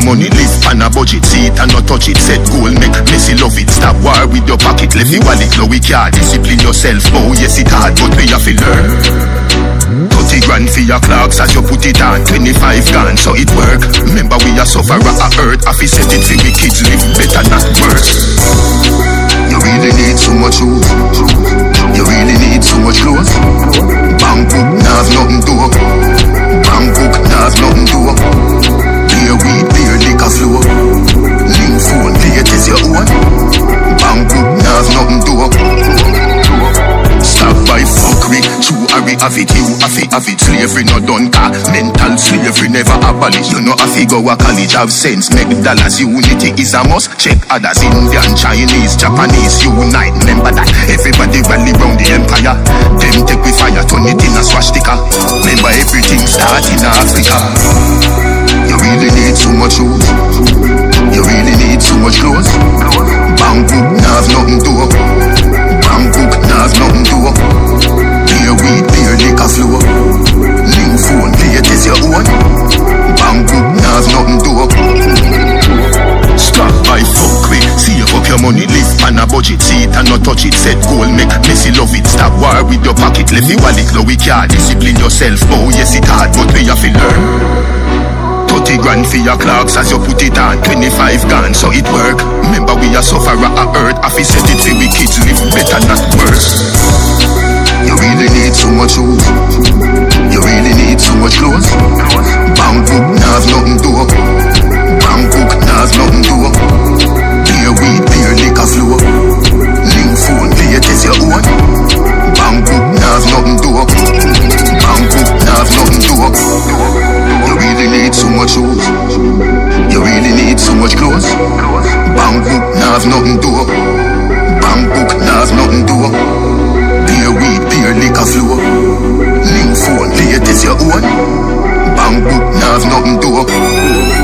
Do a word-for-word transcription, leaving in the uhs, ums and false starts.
your money, live on a budget. See it and not touch it. Set goal, make messy love it. Stop war with your pocket. Left your wallet, low it yard. Discipline yourself. Oh yes it hard, but we have to learn. thirty grand for your clocks as you put it on. Twenty-five gone, so it work. Remember we are sufferer at earth. I fi set it for we kids live better, not worse. You really need so much shoes. You really need so much clothes. Bangkok, nah have nothing to up. Bangkok, nah have nothing to up. Beer weed, beer liquor flow. Link phone, latest your own. Bangkok, nah have nothing to up. Stop by fuckery, true Harry have it, you have it, have it. Slavery no done car, mental slavery never abolished. You know have to go a college, have sense, make dollars. Unity is a must, check others. Indian, Chinese, Japanese, unite. Remember that, everybody rally round the empire. Them take with fire, turn it in a swastika. Remember everything start in Africa. You really need so much shoes. You really need so much clothes. Bangkok, nah have nothing to up. Bangkok, nah have nothing to up. Beer weed, beer liquor flow. Link phone, latest your own. Bangkok, nah have nothing to up. Stop by fuckery, save up your money, live on a budget. See it and not touch it, set goal, make messy love it. Stop war with your pocket, left your wallet, low it yard. Discipline yourself, oh yes it hard, but we have to learn. thirty grand for your clocks as you put it on. Twenty-five gone, so it work. Remember we are sufferer at earth. I fi set it for we kids live better, not worse. You really need so much shoes. You really need so much clothes. Bangkok, nah have nothing to up. Bangkok, nah have nothing to up. Beer weed, beer liquor flow. Link phone, latest your own. Bangkok, nah have nothing to up. Bangkok, nah have nothing to up. You really need so much shoes. You really need so much clothes. Bangkok, nah have nothing to up. Bangkok, nah have nothing to up. Beer weed, beer liquor flow. Link phone, latest your own. Bangkok, nah have nothing to up.